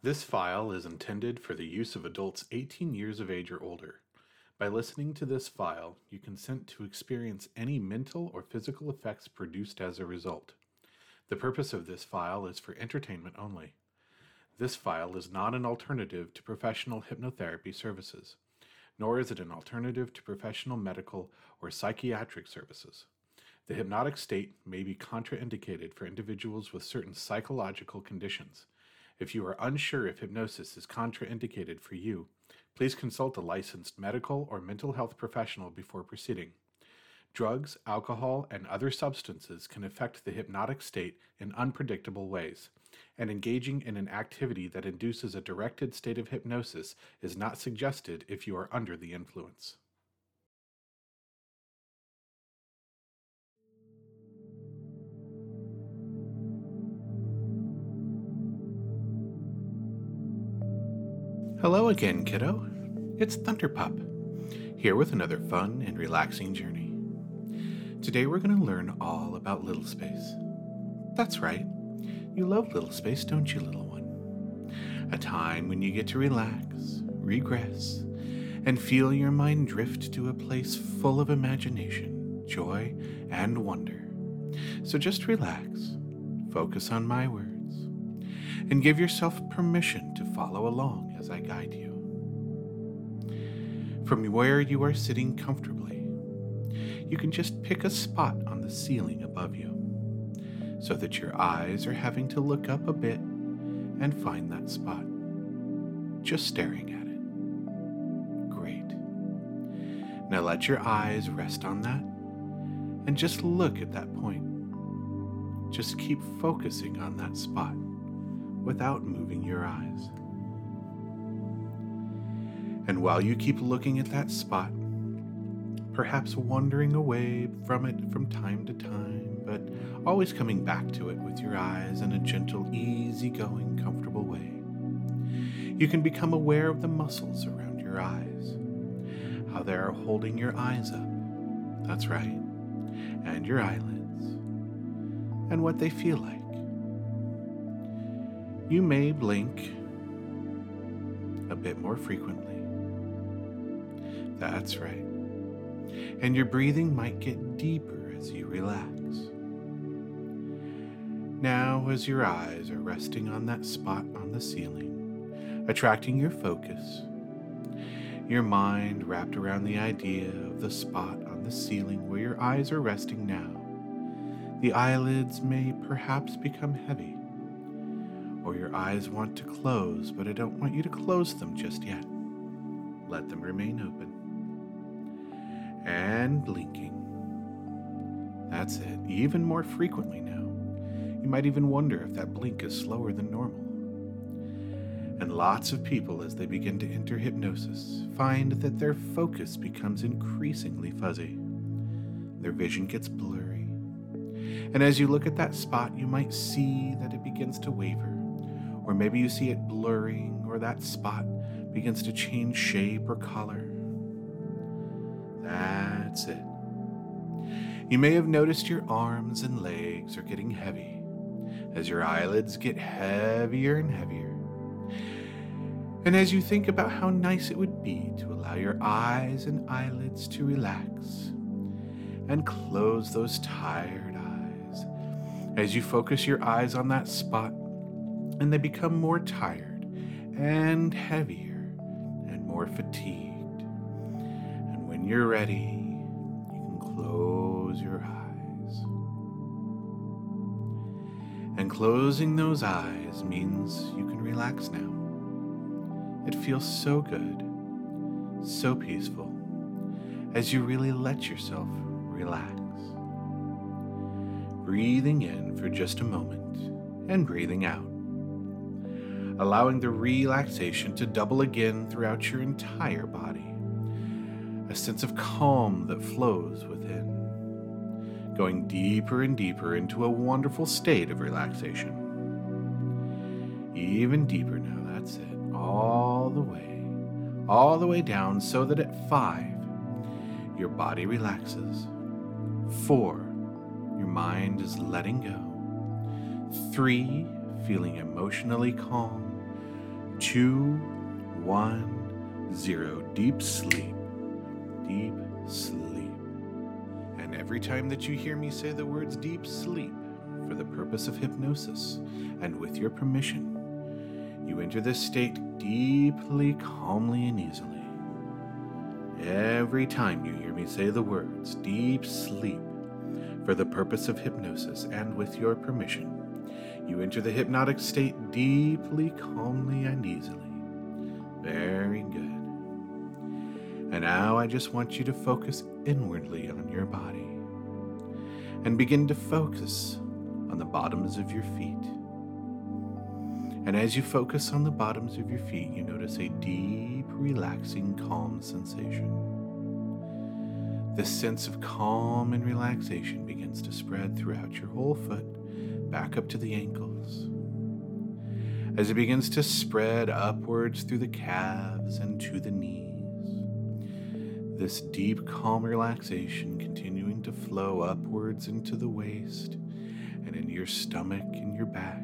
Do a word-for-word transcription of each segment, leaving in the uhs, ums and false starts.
This file is intended for the use of adults eighteen years of age or older. By listening to this file, you consent to experience any mental or physical effects produced as a result. The purpose of this file is for entertainment only. This file is not an alternative to professional hypnotherapy services, nor is it an alternative to professional medical or psychiatric services. The hypnotic state may be contraindicated for individuals with certain psychological conditions. If you are unsure if hypnosis is contraindicated for you, please consult a licensed medical or mental health professional before proceeding. Drugs, alcohol, and other substances can affect the hypnotic state in unpredictable ways, and engaging in an activity that induces a directed state of hypnosis is not suggested if you are under the influence. Hello again, kiddo. It's Thunderpup, here with another fun and relaxing journey. Today we're going to learn all about Little Space. That's right. You love Little Space, don't you, little one? A time when you get to relax, regress, and feel your mind drift to a place full of imagination, joy, and wonder. So just relax, focus on my words, and give yourself permission to follow along as I guide you. From where you are sitting comfortably, you can just pick a spot on the ceiling above you, so that your eyes are having to look up a bit and find that spot. Just staring at it. Great. Now let your eyes rest on that and just look at that point. Just keep focusing on that spot without moving your eyes. And while you keep looking at that spot, perhaps wandering away from it from time to time, but always coming back to it with your eyes in a gentle, easygoing, comfortable way, you can become aware of the muscles around your eyes, how they are holding your eyes up, that's right, and your eyelids, and what they feel like. You may blink a bit more frequently. That's right. And your breathing might get deeper as you relax. Now, as your eyes are resting on that spot on the ceiling, attracting your focus, your mind wrapped around the idea of the spot on the ceiling where your eyes are resting now, the eyelids may perhaps become heavy, or your eyes want to close, but I don't want you to close them just yet. Let them remain open. And blinking. That's it, even more frequently now. You might even wonder if that blink is slower than normal. And lots of people, as they begin to enter hypnosis, find that their focus becomes increasingly fuzzy. Their vision gets blurry. And as you look at that spot, you might see that it begins to waver. Or maybe you see it blurring, or that spot begins to change shape or color. That's it. You may have noticed your arms and legs are getting heavy as your eyelids get heavier and heavier. And as you think about how nice it would be to allow your eyes and eyelids to relax and close those tired eyes, as you focus your eyes on that spot and they become more tired and heavier and more fatigued. When you're ready, you can close your eyes. And closing those eyes means you can relax now. It feels so good, so peaceful, as you really let yourself relax. Breathing in for just a moment and breathing out, allowing the relaxation to double again throughout your entire body. A sense of calm that flows within, going deeper and deeper into a wonderful state of relaxation. Even deeper now, that's it, all the way, all the way down, so that at five, your body relaxes. Four, your mind is letting go. Three, feeling emotionally calm. two, one, zero. Deep sleep. Deep sleep. And every time that you hear me say the words deep sleep for the purpose of hypnosis and with your permission, you enter this state deeply, calmly, and easily. Every time you hear me say the words deep sleep for the purpose of hypnosis and with your permission, you enter the hypnotic state deeply, calmly, and easily. Very good. And now I just want you to focus inwardly on your body and begin to focus on the bottoms of your feet. And as you focus on the bottoms of your feet, you notice a deep, relaxing, calm sensation. This sense of calm and relaxation begins to spread throughout your whole foot, back up to the ankles. As it begins to spread upwards through the calves and to the knees. This deep, calm relaxation continuing to flow upwards into the waist and into your stomach and your back.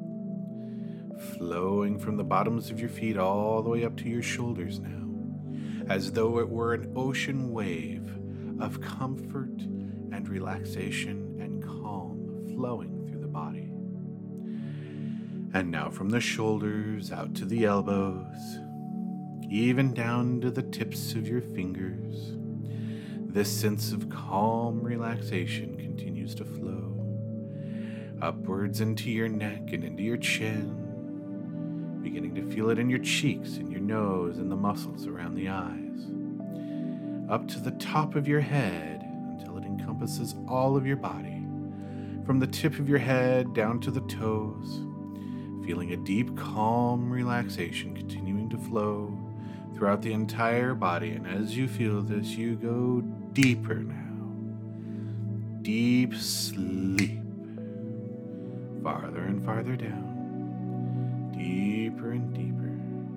Flowing from the bottoms of your feet all the way up to your shoulders now, as though it were an ocean wave of comfort and relaxation and calm flowing through the body. And now from the shoulders out to the elbows, even down to the tips of your fingers, this sense of calm relaxation continues to flow upwards into your neck and into your chin, beginning to feel it in your cheeks and your nose and the muscles around the eyes, up to the top of your head until it encompasses all of your body, from the tip of your head down to the toes, feeling a deep, calm relaxation continuing to flow throughout the entire body. And as you feel this, you go deeper now. Deep sleep. Farther and farther down. Deeper and deeper.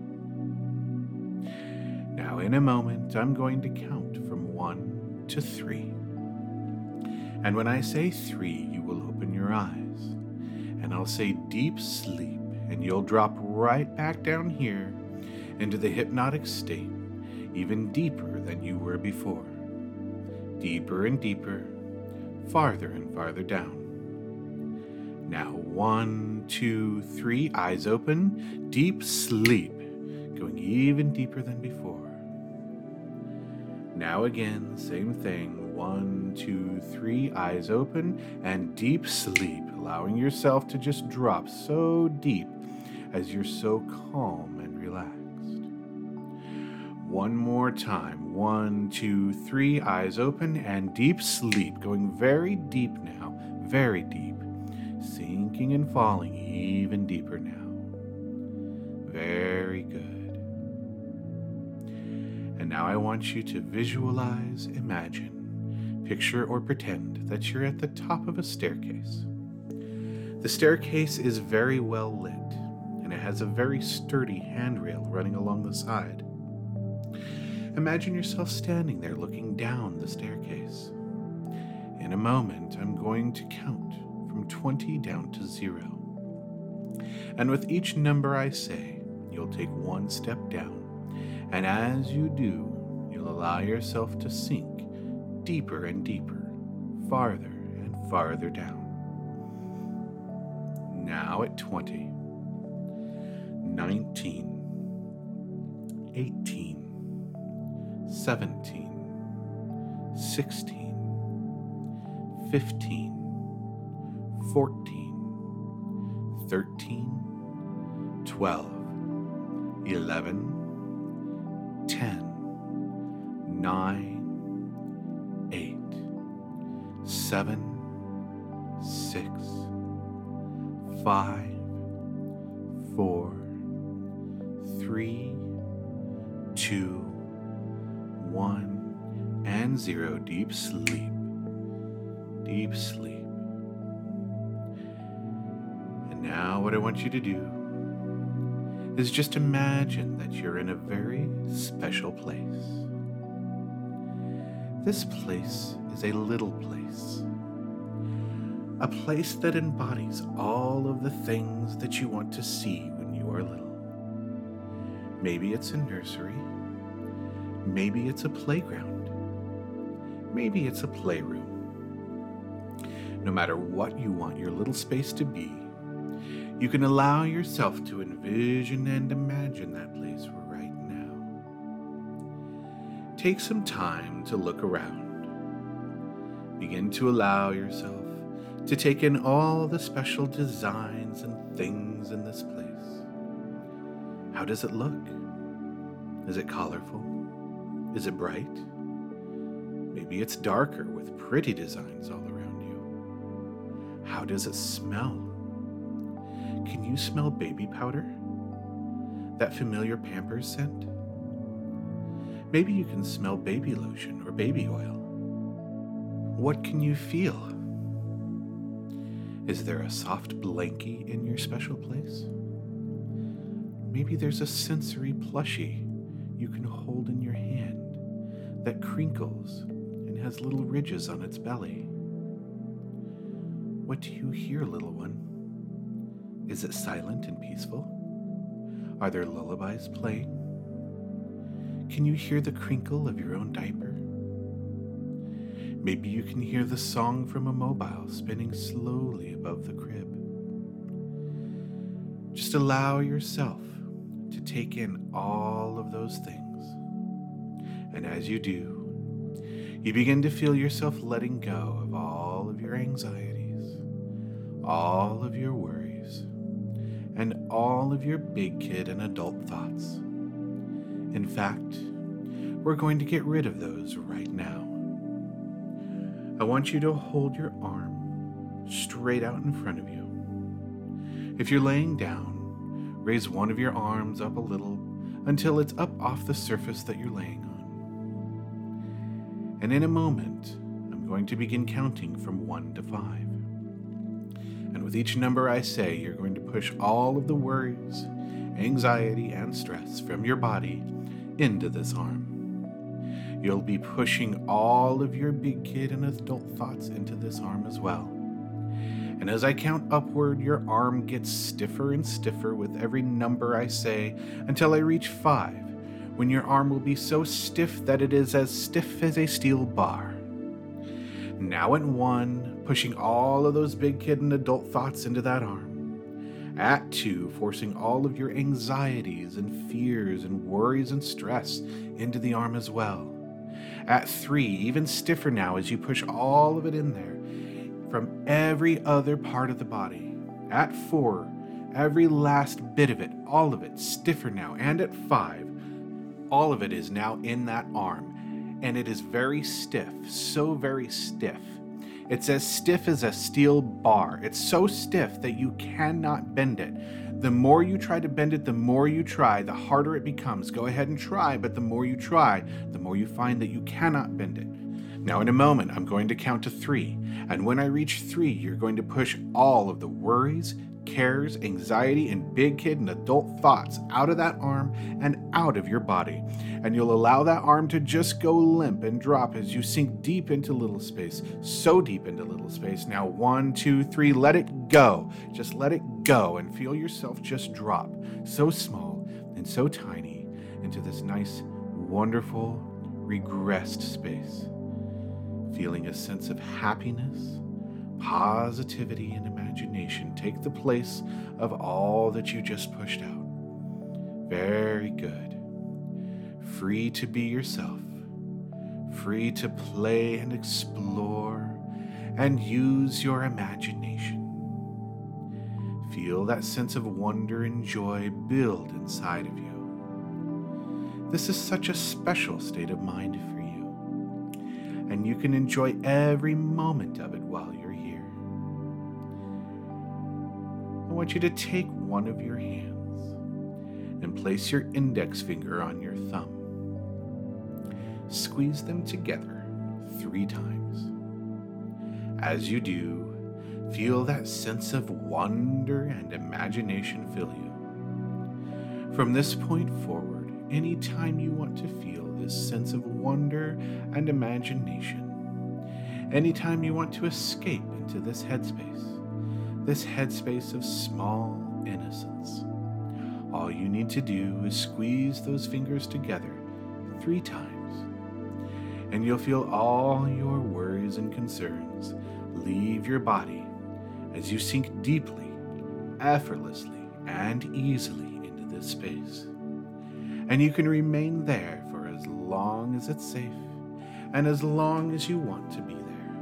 Now in a moment, I'm going to count from one to three. And when I say three, you will open your eyes. And I'll say deep sleep, and you'll drop right back down here into the hypnotic state, even deeper than you were before. Deeper and deeper, farther and farther down. Now, one, two, three, eyes open, deep sleep, going even deeper than before. Now again, same thing, one, two, three, eyes open, and deep sleep, allowing yourself to just drop so deep as you're so calm and relaxed. One more time, one, two, three, eyes open, and deep sleep, going very deep now, very deep. Sinking and falling even deeper now. Very good. And now I want you to visualize, imagine, picture, or pretend that you're at the top of a staircase. The staircase is very well lit, and it has a very sturdy handrail running along the side. Imagine yourself standing there looking down the staircase. In a moment, I'm going to count from twenty down to zero. And with each number I say, you'll take one step down. And as you do, you'll allow yourself to sink deeper and deeper, farther and farther down. Now at twenty, nineteen, eighteen, seventeen, sixteen, fifteen, fourteen, thirteen, twelve, eleven, ten, nine, eight, seven, six, five, four, three, two, one, and zero. Deep sleep. Deep sleep. Now what I want you to do is just imagine that you're in a very special place. This place is a little place. A place that embodies all of the things that you want to see when you are little. Maybe it's a nursery. Maybe it's a playground. Maybe it's a playroom. No matter what you want your little space to be, you can allow yourself to envision and imagine that place right now. Take some time to look around. Begin to allow yourself to take in all the special designs and things in this place. How does it look? Is it colorful? Is it bright? Maybe it's darker with pretty designs all around you. How does it smell? Can you smell baby powder? That familiar Pampers scent? Maybe you can smell baby lotion or baby oil. What can you feel? Is there a soft blankie in your special place? Maybe there's a sensory plushie you can hold in your hand that crinkles and has little ridges on its belly. What do you hear, little one? Is it silent and peaceful? Are there lullabies playing? Can you hear the crinkle of your own diaper? Maybe you can hear the song from a mobile spinning slowly above the crib. Just allow yourself to take in all of those things. And as you do, you begin to feel yourself letting go of all of your anxieties, all of your worries, and all of your big kid and adult thoughts. In fact, we're going to get rid of those right now. I want you to hold your arm straight out in front of you. If you're laying down, raise one of your arms up a little until it's up off the surface that you're laying on. And in a moment, I'm going to begin counting from one to five. And with each number I say, you're going to push all of the worries, anxiety, and stress from your body into this arm. You'll be pushing all of your big kid and adult thoughts into this arm as well. And as I count upward, your arm gets stiffer and stiffer with every number I say until I reach five, when your arm will be so stiff that it is as stiff as a steel bar. Now at one, pushing all of those big kid and adult thoughts into that arm. At two, forcing all of your anxieties and fears and worries and stress into the arm as well. At three, even stiffer now as you push all of it in there from every other part of the body. At four, every last bit of it, all of it, stiffer now. And at five, all of it is now in that arm. And it is very stiff, so very stiff. It's as stiff as a steel bar. It's so stiff that you cannot bend it. The more you try to bend it, the more you try, the harder it becomes. Go ahead and try, but the more you try, the more you find that you cannot bend it. Now in a moment, I'm going to count to three. And when I reach three, you're going to push all of the worries, cares, anxiety, and big kid and adult thoughts out of that arm and out of your body. And you'll allow that arm to just go limp and drop as you sink deep into little space, so deep into little space. Now, one, two, three, let it go. Just let it go and feel yourself just drop, so small and so tiny, into this nice, wonderful, regressed space. Feeling a sense of happiness, positivity, and imagination take the place of all that you just pushed out. Very good. Free to be yourself. Free to play and explore and use your imagination. Feel that sense of wonder and joy build inside of you. This is such a special state of mind for you, and you can enjoy every moment of it while you're here. I want you to take one of your hands and place your index finger on your thumb. Squeeze them together three times. As you do, feel that sense of wonder and imagination fill you. From this point forward, anytime you want to feel this sense of wonder and imagination, anytime you want to escape into this headspace, this headspace of small innocence, All you need to do is squeeze those fingers together three times, and you'll feel all your worries and concerns leave your body as you sink deeply, effortlessly, and easily into this space. And you can remain there for as long as it's safe and as long as you want to be there.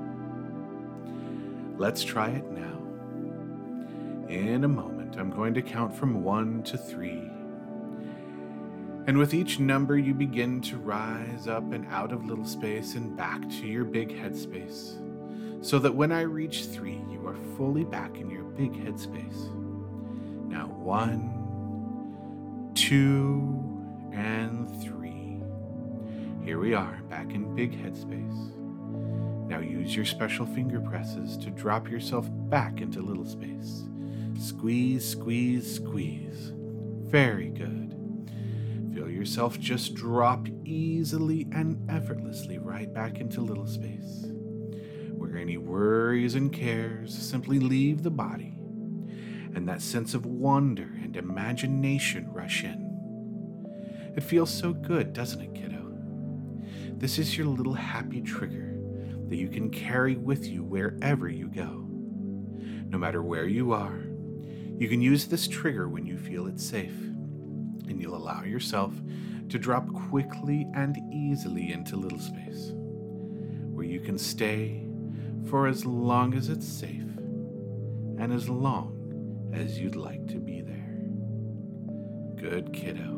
Let's try it now. In a moment, I'm going to count from one to three. And with each number, you begin to rise up and out of little space and back to your big headspace, so that when I reach three, you are fully back in your big headspace. Now one, two, and three. Here we are, back in big headspace. Now use your special finger presses to drop yourself back into little space. Squeeze, squeeze, squeeze. Very good. Feel yourself just drop easily and effortlessly right back into little space, where any worries and cares simply leave the body, and that sense of wonder and imagination rush in. It feels so good, doesn't it, kiddo? This is your little happy trigger that you can carry with you wherever you go. No matter where you are, you can use this trigger when you feel it's safe, and you'll allow yourself to drop quickly and easily into little space, where you can stay for as long as it's safe and as long as you'd like to be there. Good, kiddo.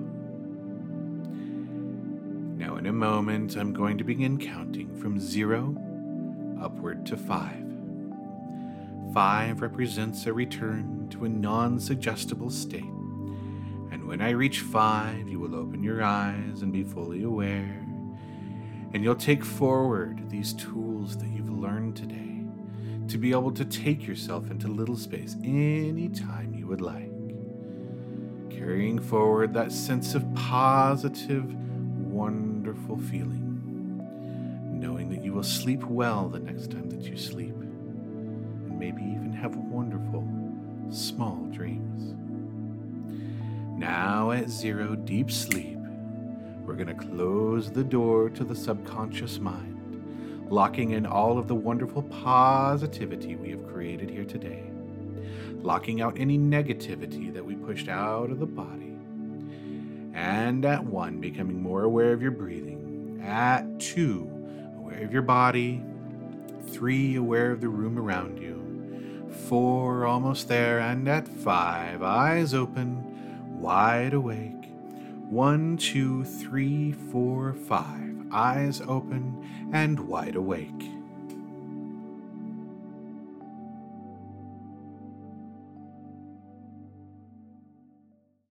Now in a moment, I'm going to begin counting from zero upward to five. Five represents a return to a non-suggestible state. And when I reach five, you will open your eyes and be fully aware. And you'll take forward these tools that you've learned today to be able to take yourself into little space anytime you would like. Carrying forward that sense of positive, wonderful feeling, knowing that you will sleep well the next time that you sleep, and maybe even have wonderful, small dreams. Now at zero deep sleep, we're going to close the door to the subconscious mind, locking in all of the wonderful positivity we have created here today, locking out any negativity that we pushed out of the body. And at one, becoming more aware of your breathing. At two, aware of your body. Three, aware of the room around you. Four, almost there. And at five, eyes open, wide awake. One, two, three, four, five. Eyes open and wide awake.